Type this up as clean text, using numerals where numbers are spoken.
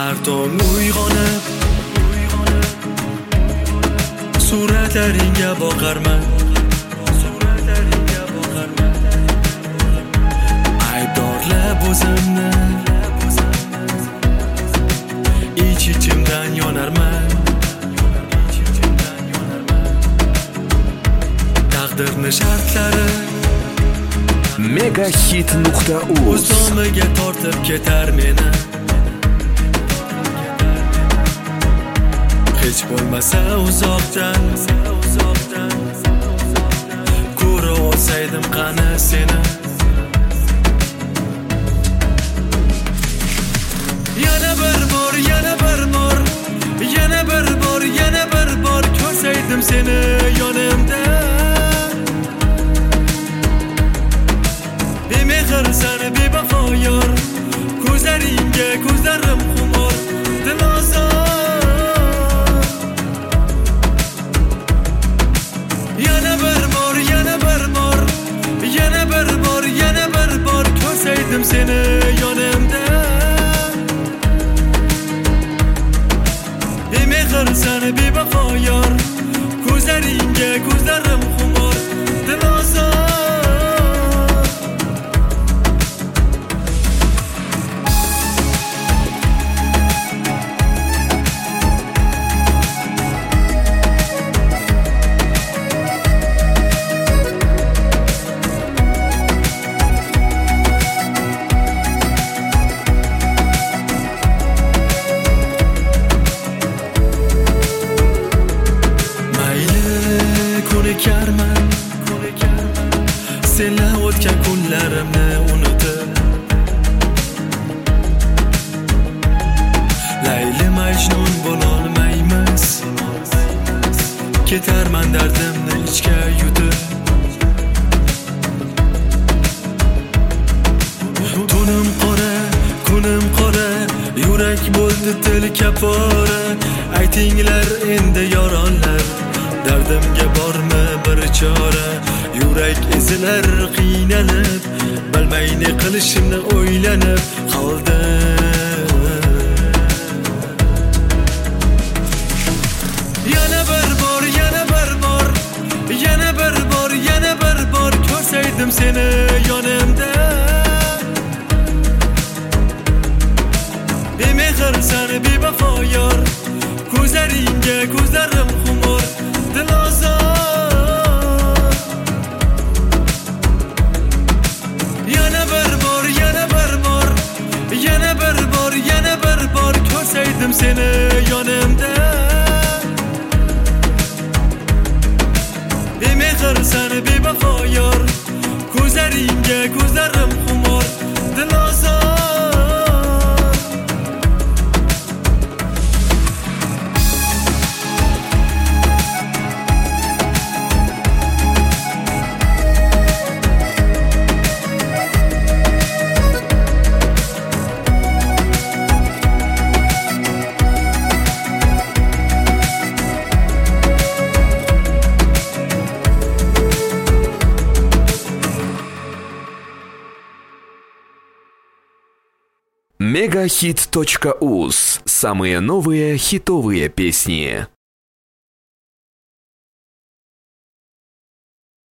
har tong uyg'onib suratlaringga boqarman, aybdorlab o'zimni ich-ichimdan yonarman. Taqdirni shartlari Megahit.uz o'z nomiga tortib ketar meni. Hech bo'lmasa uzoqdan ko'ra olsaydim qani seni. Yana bir bor, yana bir bor, yana bir bor, yana bir bor ko'rsaydim seni yonimda. Bemehrsan bevafo yor, ko'zlaringga ko'zlarim xumor, dil ozor. Yana bir bor, yana bir bor, yana bir bor, yana bir bor ko'rsaydim seni yonimda. Bemehrsan bevafo yor, ko'zlaringga ko'zlarim xumor, dil ozor. Senla o'tgan kunlarimni unutib, Layli Majnun bo'lolmaymiz. Ketarman dardimni ichga yutib. Tunim qora, kunim qora, yurak bo'ldi til kapora. Aytinglar endi yoronlar, dardimga bormi bir chora? Yurak ezilar qiynalib, bilmay ne qilishimni o'ylanib qoldim. Yana bir bor, yana bir bor, yana bir bor, yana bir bor ko'rsaydim seni yonimda. Bemehrsan bevafo yor, ko'zlaringga ko'zlarim xumor, dil ozor. Yana bir bor, yana bir bor, yana bir bor, yana bir bor ko'rsaydim seni yonimda. Bemehrsan bevafo yor, ko'zlaringga ko'zlarim xumor, dil ozor. Megahit.uz. Самые новые хитовые песни.